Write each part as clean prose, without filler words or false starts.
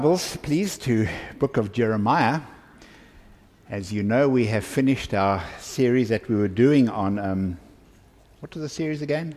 Bibles, please, to book of Jeremiah. As you know, we have finished our series that we were doing on, what was the series again?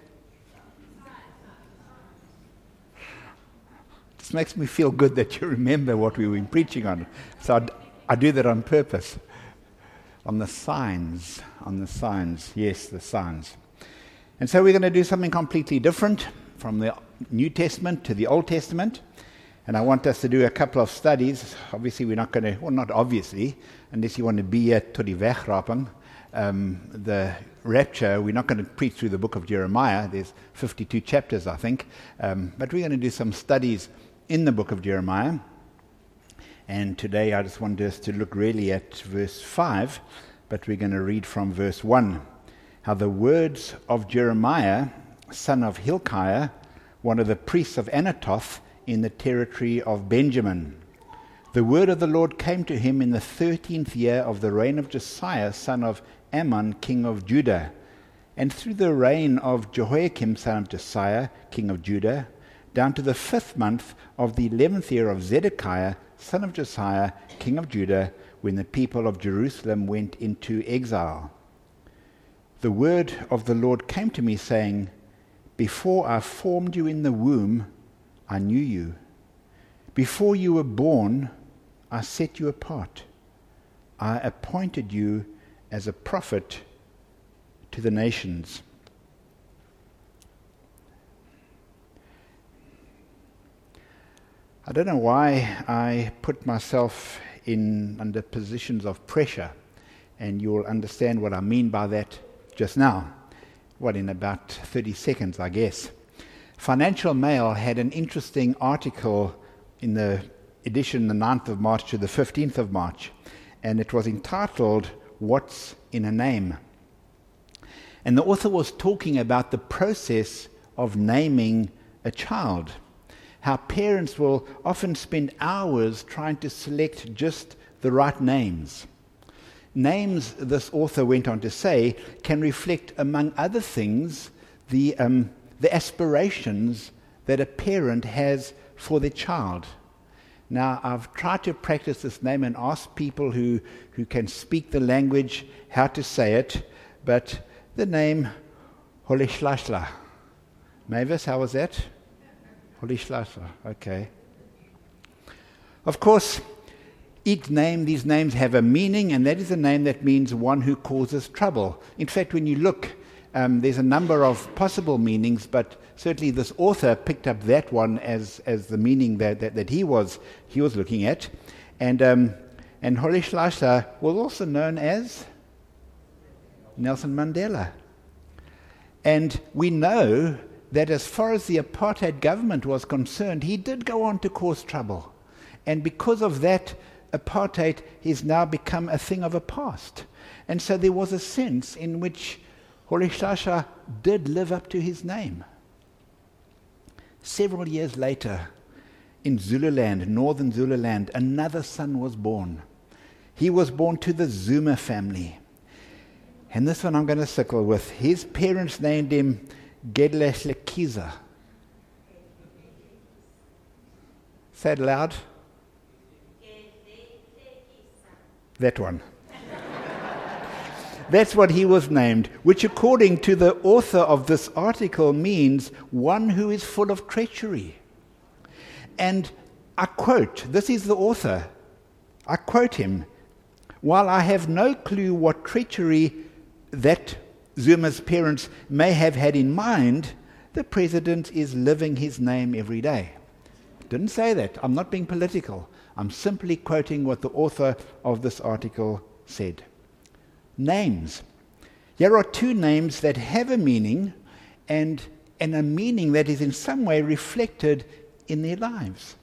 This makes me feel good that you remember what we were preaching on. So I do that on purpose. On the signs, yes, the signs. And so we're going to do something completely different from the New Testament to the Old Testament. And I want us to do a couple of studies. Obviously, we're not going to, well, not obviously, unless you want to be here to the wegraping, the rapture, we're not going to preach through the book of Jeremiah. There's 52 chapters, I think. But we're going to do some studies in the book of Jeremiah. And today I just want us to look really at verse 5, but we're going to read from verse 1. How the words of Jeremiah, son of Hilkiah, one of the priests of Anathoth, in the territory of Benjamin. The word of the Lord came to him in the 13th year of the reign of Josiah, son of Ammon, king of Judah, and through the reign of Jehoiakim, son of Josiah, king of Judah, down to the 5th month of the 11th year of Zedekiah, son of Josiah, king of Judah, when the people of Jerusalem went into exile. The word of the Lord came to me, saying, Before I formed you in the womb, I knew you. Before you were born, I set you apart. I appointed you as a prophet to the nations. I don't know why I put myself under positions of pressure, and you'll understand what I mean by that just now. In about 30 seconds, I guess. Financial Mail had an interesting article in the edition the 9th of March to the 15th of March, and it was entitled, What's in a Name? And the author was talking about the process of naming a child, how parents will often spend hours trying to select just the right names. Names, this author went on to say, can reflect, among other things, the aspirations that a parent has for their child. Now, I've tried to practice this name and ask people who can speak the language how to say it, but the name Holishlasla. Mavis, how was that? Holishlasla, okay. Of course, these names have a meaning, and that is a name that means one who causes trouble. In fact, when you look, there's a number of possible meanings, but certainly this author picked up that one as the meaning that he was looking at. And Holishlasla was also known as Nelson Mandela. And we know that as far as the apartheid government was concerned, he did go on to cause trouble. And because of that, apartheid has now become a thing of the past. And so there was a sense in which Holishlasla did live up to his name. Several years later, in Zululand, northern Zululand, another son was born. He was born to the Zuma family. And this one I'm going to sickle with. His parents named him Gedlehlekiza. Say it loud. That one. That's what he was named, which according to the author of this article means one who is full of treachery. And I quote, this is the author, I quote him, while I have no clue what treachery that Zuma's parents may have had in mind, the president is living his name every day. Didn't say that. I'm not being political. I'm simply quoting what the author of this article said. Names. Here are two names that have a meaning and a meaning that is in some way reflected in their lives.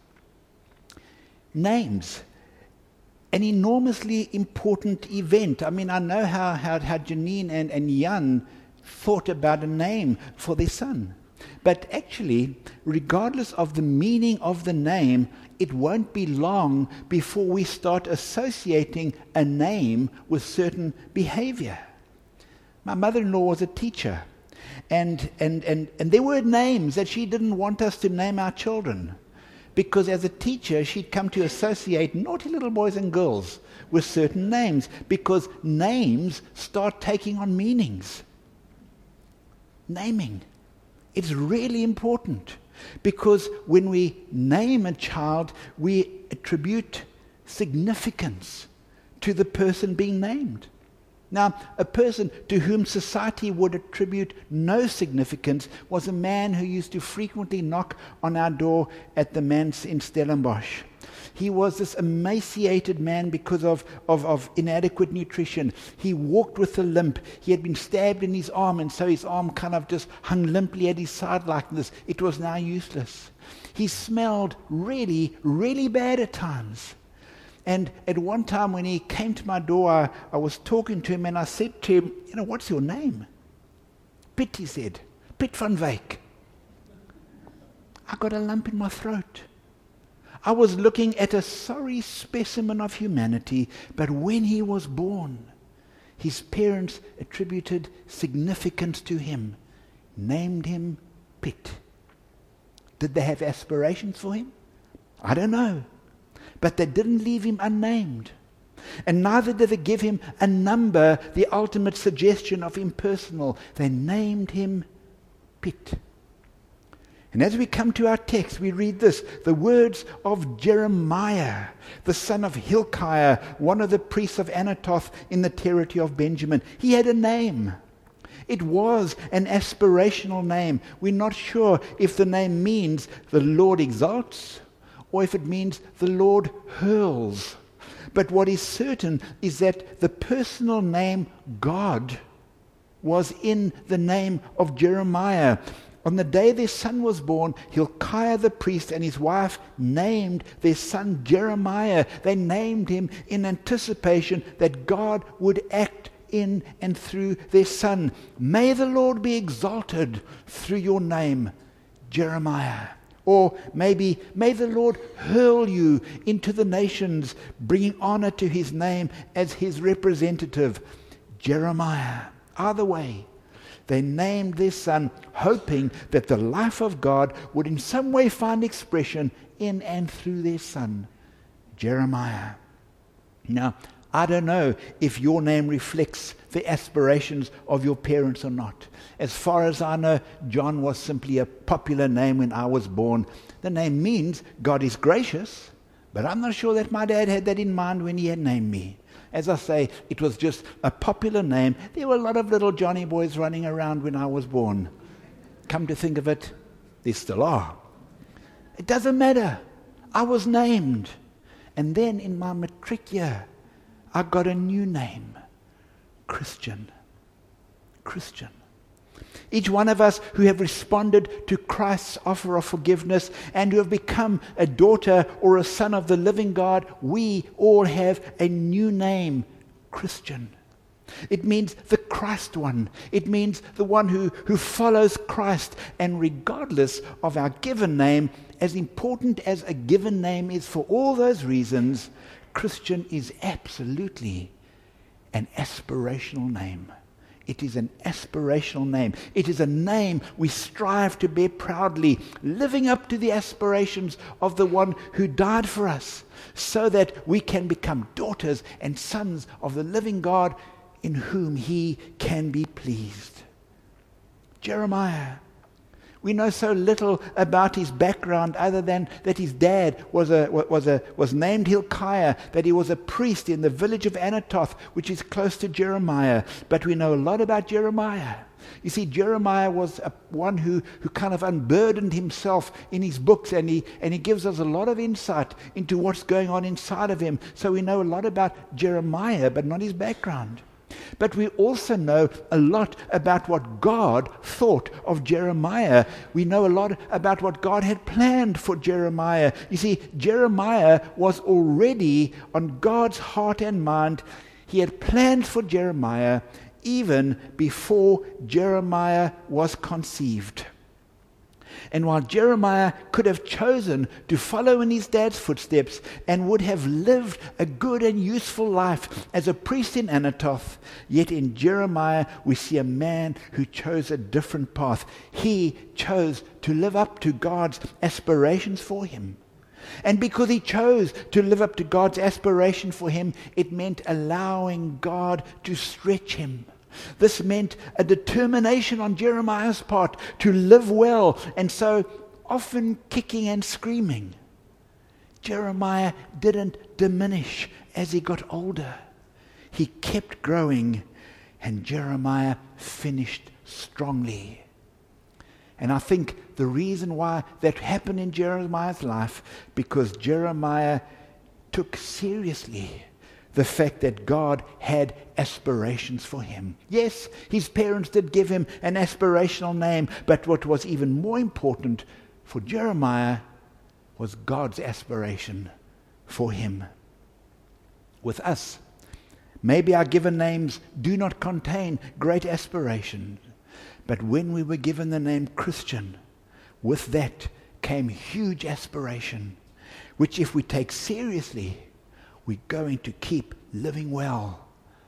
Names. An enormously important event. I mean, I know how Janine and Jan thought about a name for their son. But actually, regardless of the meaning of the name, it won't be long before we start associating a name with certain behavior. My mother-in-law was a teacher, and there were names that she didn't want us to name our children. because as a teacher, she'd come to associate naughty little boys and girls with certain names, because names start taking on meanings. Naming. It's really important, because when we name a child, we attribute significance to the person being named. Now, a person to whom society would attribute no significance was a man who used to frequently knock on our door at the manse in Stellenbosch. He was this emaciated man because of inadequate nutrition. He walked with a limp. He had been stabbed in his arm, and so his arm kind of just hung limply at his side like this. It was now useless. He smelled really, really bad at times. And at one time when he came to my door, I was talking to him and I said to him, what's your name? Piet, he said. Piet van Wyk. I got a lump in my throat. I was looking at a sorry specimen of humanity, but when he was born, his parents attributed significance to him, named him Piet. Did they have aspirations for him? I don't know. But they didn't leave him unnamed. And neither did they give him a number, the ultimate suggestion of impersonal. They named him Piet. And as we come to our text, we read this, the words of Jeremiah, the son of Hilkiah, one of the priests of Anathoth in the territory of Benjamin. He had a name. It was an aspirational name. We're not sure if the name means the Lord exalts, or if it means the Lord hurls. But what is certain is that the personal name God was in the name of Jeremiah. On the day their son was born, Hilkiah the priest and his wife named their son Jeremiah. They named him in anticipation that God would act in and through their son. May the Lord be exalted through your name, Jeremiah. Or maybe, may the Lord hurl you into the nations, bringing honor to his name as his representative, Jeremiah. Either way, they named their son, hoping that the life of God would in some way find expression in and through their son, Jeremiah. Now, I don't know if your name reflects the aspirations of your parents or not. As far as I know, John was simply a popular name when I was born. The name means God is gracious, but I'm not sure that my dad had that in mind when he had named me. As I say, it was just a popular name. There were a lot of little Johnny boys running around when I was born. Come to think of it, there still are. It doesn't matter. I was named. And then in my matric year, I got a new name, Christian. Christian. Each one of us who have responded to Christ's offer of forgiveness and who have become a daughter or a son of the living God, we all have a new name, Christian. It means the Christ one. It means the one who follows Christ. And regardless of our given name, as important as a given name is for all those reasons, Christian is absolutely an aspirational name. It is an aspirational name. It is a name we strive to bear proudly, living up to the aspirations of the one who died for us, so that we can become daughters and sons of the living God in whom he can be pleased. Jeremiah. We know so little about his background other than that his dad was named Hilkiah, that he was a priest in the village of Anathoth, which is close to Jeremiah. But we know a lot about Jeremiah. You see, Jeremiah was one who kind of unburdened himself in his books, and he gives us a lot of insight into what's going on inside of him. So we know a lot about Jeremiah, but not his background. But we also know a lot about what God thought of Jeremiah. We know a lot about what God had planned for Jeremiah. You see, Jeremiah was already on God's heart and mind. He had planned for Jeremiah even before Jeremiah was conceived. And while Jeremiah could have chosen to follow in his dad's footsteps and would have lived a good and useful life as a priest in Anathoth, yet in Jeremiah we see a man who chose a different path. He chose to live up to God's aspirations for him. And because he chose to live up to God's aspiration for him, it meant allowing God to stretch him. This meant a determination on Jeremiah's part to live well, and so often kicking and screaming. Jeremiah didn't diminish as he got older. He kept growing, and Jeremiah finished strongly. And I think the reason why that happened in Jeremiah's life, because Jeremiah took seriously the fact that God had aspirations for him. Yes, his parents did give him an aspirational name, but what was even more important for Jeremiah was God's aspiration for him. With us, maybe our given names do not contain great aspirations, but when we were given the name Christian, with that came huge aspiration, which if we take seriously, we're going to keep living well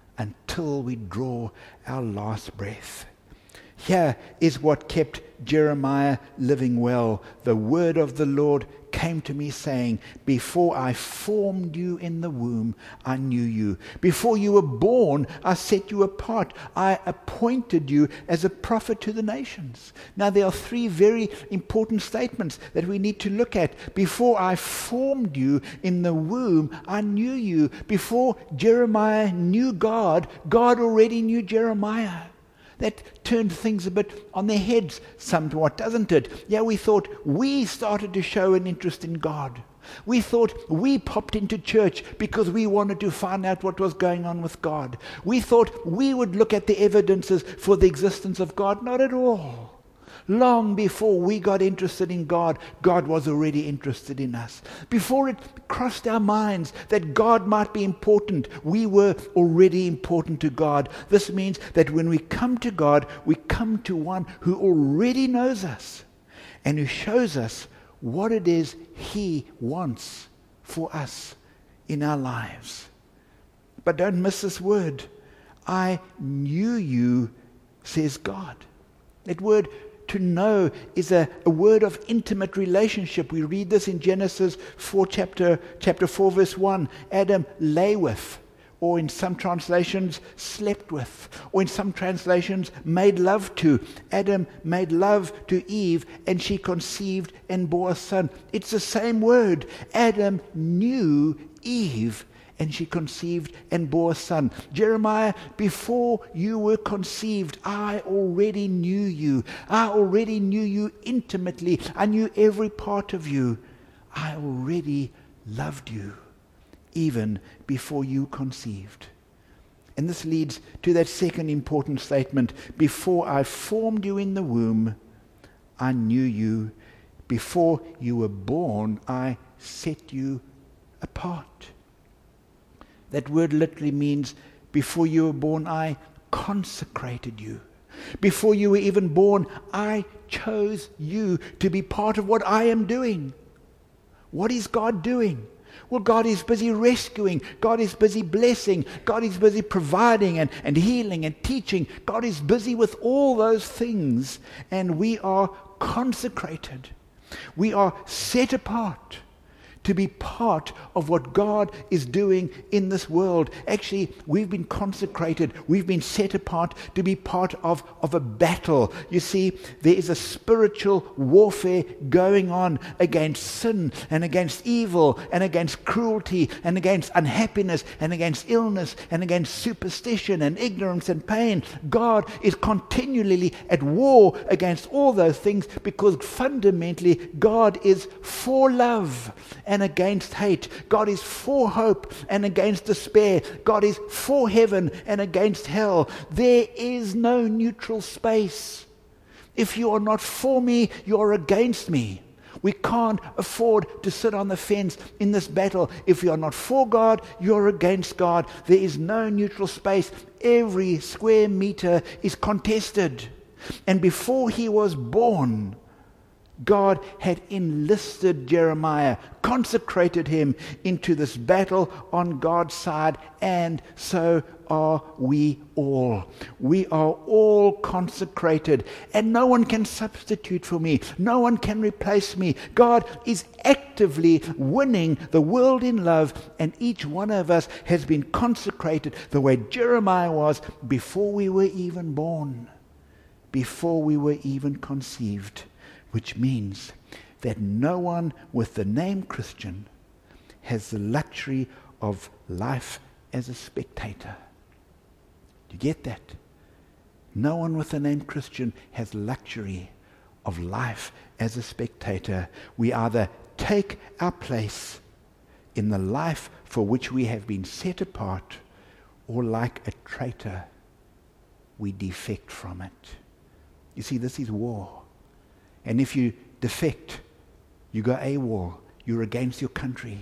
until we draw our last breath. Here is what kept Jeremiah living well. The word of the Lord came to me saying, before I formed you in the womb, I knew you. Before you were born, I set you apart. I appointed you as a prophet to the nations. Now there are three very important statements that we need to look at. Before I formed you in the womb, I knew you. Before Jeremiah knew God, God already knew Jeremiah. That turned things a bit on their heads somewhat, doesn't it? Yeah, we thought we started to show an interest in God. We thought we popped into church because we wanted to find out what was going on with God. We thought we would look at the evidences for the existence of God. Not at all. Long before we got interested in God, God was already interested in us. Before it crossed our minds that God might be important, we were already important to God. This means that when we come to God, we come to one who already knows us and who shows us what it is He wants for us in our lives. But don't miss this word. I knew you, says God. That word to know is a word of intimate relationship. We read this in Genesis 4, chapter 4, verse 1. Adam lay with, or in some translations, slept with, or in some translations, made love to. Adam made love to Eve, and she conceived and bore a son. It's the same word. Adam knew Eve, and she conceived and bore a son. Jeremiah, before you were conceived, I already knew you. I already knew you intimately. I knew every part of you. I already loved you, even before you conceived. And this leads to that second important statement. Before I formed you in the womb, I knew you. Before you were born, I set you apart. That word literally means, before you were born, I consecrated you. Before you were even born, I chose you to be part of what I am doing. What is God doing? Well, God is busy rescuing. God is busy blessing. God is busy providing and healing and teaching. God is busy with all those things. And we are consecrated. We are set apart to be part of what God is doing in this world. Actually, we've been consecrated. We've been set apart to be part of a battle. You see, there is a spiritual warfare going on against sin and against evil and against cruelty and against unhappiness and against illness and against superstition and ignorance and pain. God is continually at war against all those things because fundamentally God is for love and against hate. God is for hope and against despair. God is for heaven and against hell. There is no neutral space. If you are not for me, you are against me. We can't afford to sit on the fence in this battle. If you are not for God, you're against God. There is no neutral space. Every square meter is contested. And before he was born, God had enlisted Jeremiah, consecrated him into this battle on God's side, and so are we all. We are all consecrated, and no one can substitute for me. No one can replace me. God is actively winning the world in love, and each one of us has been consecrated the way Jeremiah was before we were even born, before we were even conceived. Which means that no one with the name Christian has the luxury of life as a spectator. Do you get that? No one with the name Christian has luxury of life as a spectator. We either take our place in the life for which we have been set apart, or like a traitor, we defect from it. You see, this is war. And if you defect, you go AWOL, you're against your country.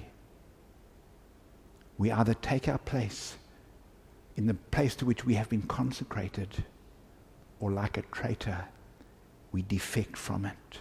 We either take our place in the place to which we have been consecrated, or like a traitor, we defect from it.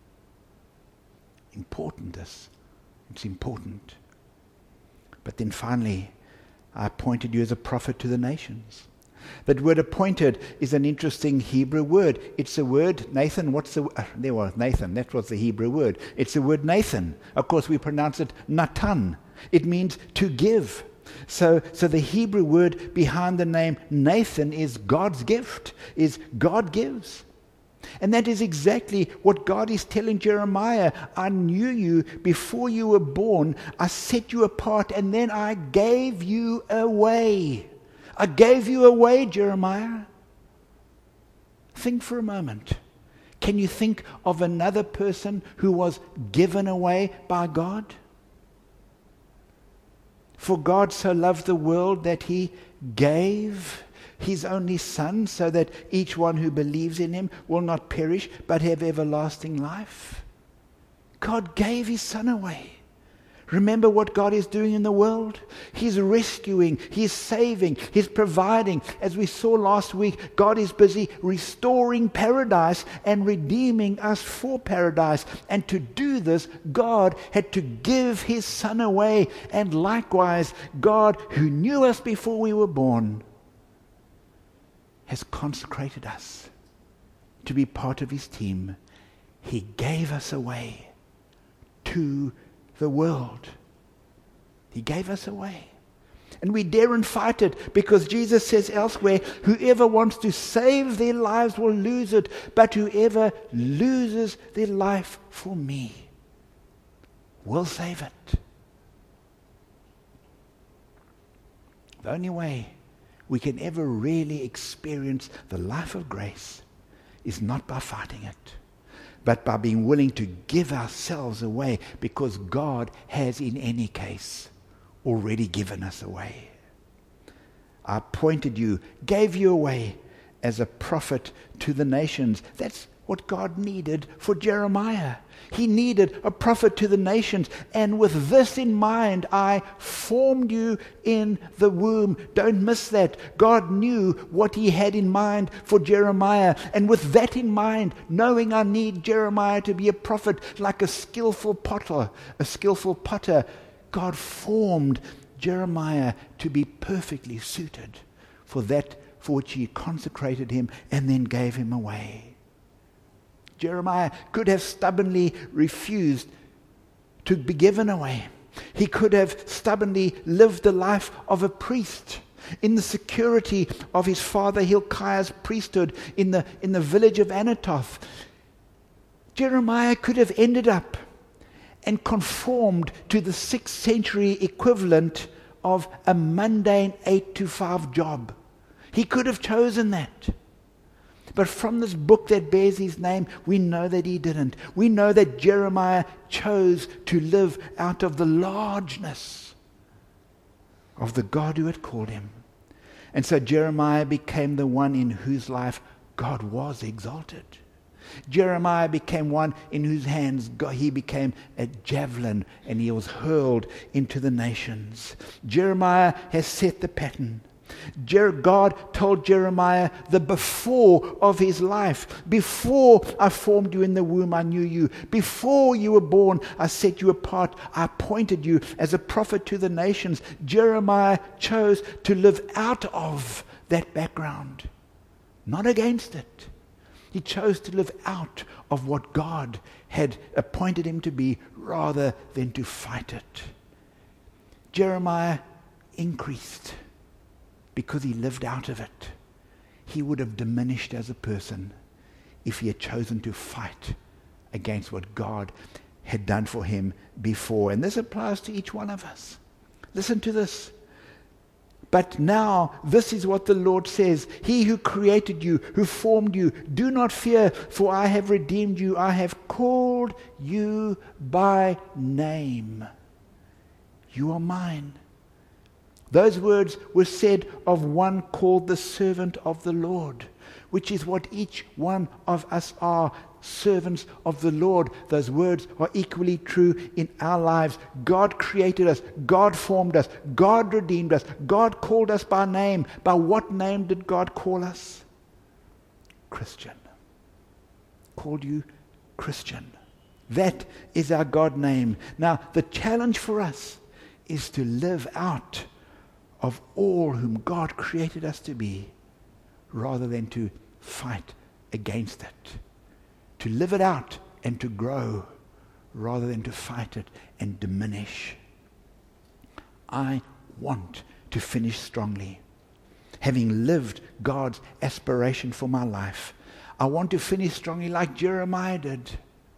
Important this. It's important. But then finally, I appointed you as a prophet to the nations. That word appointed is an interesting Hebrew word. It's the word Nathan. There was Nathan. That was the Hebrew word. It's the word Nathan. Of course, we pronounce it Natan. It means to give. So the Hebrew word behind the name Nathan is God's gift, is God gives. And that is exactly what God is telling Jeremiah. I knew you before you were born. I set you apart, and then I gave you away. I gave you away, Jeremiah. Think for a moment. Can you think of another person who was given away by God? For God so loved the world that he gave his only Son, so that each one who believes in him will not perish but have everlasting life. God gave his Son away. Remember what God is doing in the world? He's rescuing, He's saving, He's providing. As we saw last week, God is busy restoring paradise and redeeming us for paradise. And to do this, God had to give His Son away. And likewise, God, who knew us before we were born, has consecrated us to be part of His team. He gave us away to the world. He gave us away. And we daren't fight it, because Jesus says elsewhere, whoever wants to save their lives will lose it, but whoever loses their life for me will save it. The only way we can ever really experience the life of grace is not by fighting it, but by being willing to give ourselves away, because God has in any case already given us away. I appointed you, gave you away as a prophet to the nations. That's what God needed for Jeremiah. He needed a prophet to the nations. And with this in mind, I formed you in the womb. Don't miss that. God knew what He had in mind for Jeremiah. And with that in mind, knowing I need Jeremiah to be a prophet like a skillful potter, God formed Jeremiah to be perfectly suited for that for which He consecrated him and then gave him away. Jeremiah could have stubbornly refused to be given away. He could have stubbornly lived the life of a priest in the security of his father Hilkiah's priesthood in the village of Anathoth. Jeremiah could have ended up and conformed to the 6th century equivalent of a mundane 8-to-5 job. He could have chosen that. But from this book that bears his name, we know that he didn't. We know that Jeremiah chose to live out of the largeness of the God who had called him. And so Jeremiah became the one in whose life God was exalted. Jeremiah became one in whose hands he became a javelin, and he was hurled into the nations. Jeremiah has set the pattern. God told Jeremiah the before of his life. Before I formed you in the womb, I knew you. Before you were born, I set you apart. I appointed you as a prophet to the nations. Jeremiah chose to live out of that background, not against it. He chose to live out of what God had appointed him to be rather than to fight it. Jeremiah increased because he lived out of it. He would have diminished as a person if he had chosen to fight against what God had done for him before. And this applies to each one of us. Listen to this. But now, this is what the Lord says. He who created you, who formed you, do not fear, for I have redeemed you. I have called you by name. You are mine. Those words were said of one called the servant of the Lord, which is what each one of us are, servants of the Lord. Those words are equally true in our lives. God created us. God formed us. God redeemed us. God called us by name. By what name did God call us? Christian. Called you Christian. That is our God name. Now, the challenge for us is to live out of all whom God created us to be, rather than to fight against it. To live it out and to grow, rather than to fight it and diminish. I want to finish strongly. Having lived God's aspiration for my life, I want to finish strongly like Jeremiah did,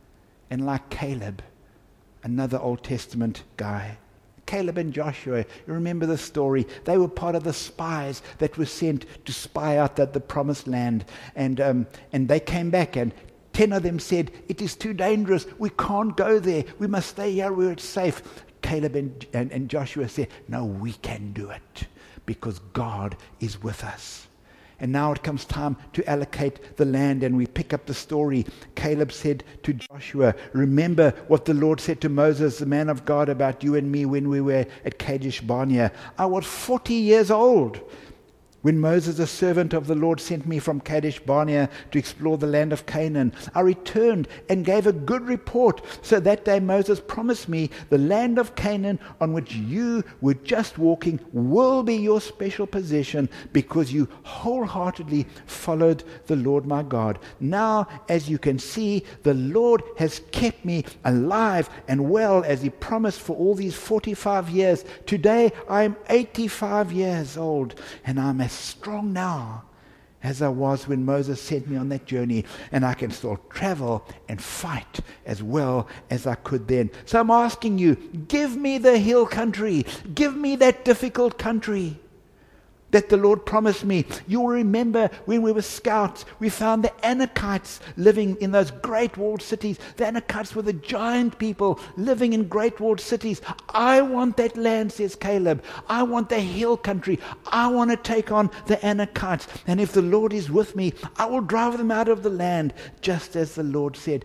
and like Caleb, another Old Testament guy. Caleb and Joshua, you remember the story. They were part of the spies that were sent to spy out the promised land. And they came back, and 10 of them said, it is too dangerous. We can't go there. We must stay here where it's safe. Caleb and Joshua said, no, we can do it because God is with us. And now it comes time to allocate the land, and we pick up the story. Caleb said to Joshua, remember what the Lord said to Moses, the man of God, about you and me when we were at Kadesh Barnea. I was 40 years old when Moses, a servant of the Lord, sent me from Kadesh Barnea to explore the land of Canaan. I returned and gave a good report. So that day Moses promised me, the land of Canaan on which you were just walking will be your special possession, because you wholeheartedly followed the Lord my God. Now, as you can see, the Lord has kept me alive and well, as he promised, for all these 45 years. Today I am 85 years old, and I'm as strong now as I was when Moses sent me on that journey, and I can still travel and fight as well as I could then. So I'm asking you, give me the hill country, give me that difficult country that the Lord promised me. You'll remember when we were scouts, we found the Anakites living in those great walled cities. The Anakites were the giant people living in great walled cities. I want that land, says Caleb. I want the hill country. I want to take on the Anakites. And if the Lord is with me, I will drive them out of the land, just as the Lord said.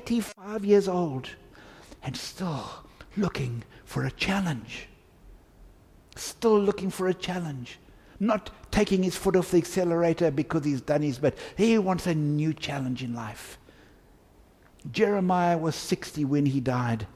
85 years old, and still looking for a challenge. Still looking for a challenge. Not taking his foot off the accelerator because he's done his bit. He wants a new challenge in life. Jeremiah was 60 when he died.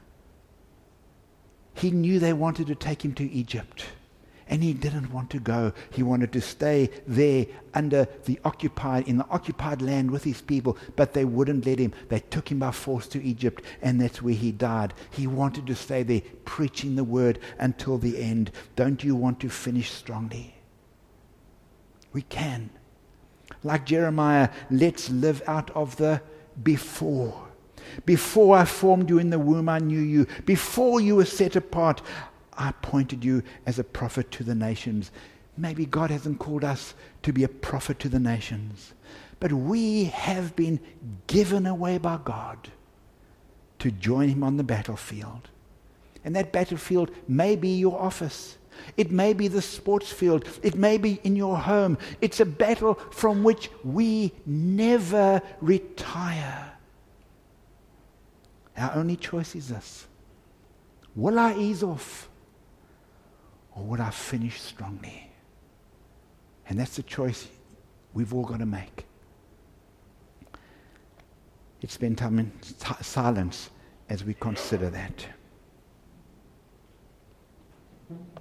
He knew they wanted to take him to Egypt, and he didn't want to go. He wanted to stay there in the occupied land with his people, but they wouldn't let him. They took him by force to Egypt, and that's where he died. He wanted to stay there, preaching the word until the end. Don't you want to finish strongly? We can. Like Jeremiah, let's live out of the before. Before I formed you in the womb, I knew you. Before you were set apart, I appointed you as a prophet to the nations. Maybe God hasn't called us to be a prophet to the nations, but we have been given away by God to join him on the battlefield. And that battlefield may be your office. It may be the sports field. It may be in your home. It's a battle from which we never retire. Our only choice is this. Will I ease off, or will I finish strongly? And that's the choice we've all got to make. Let's spend time in silence as we consider that.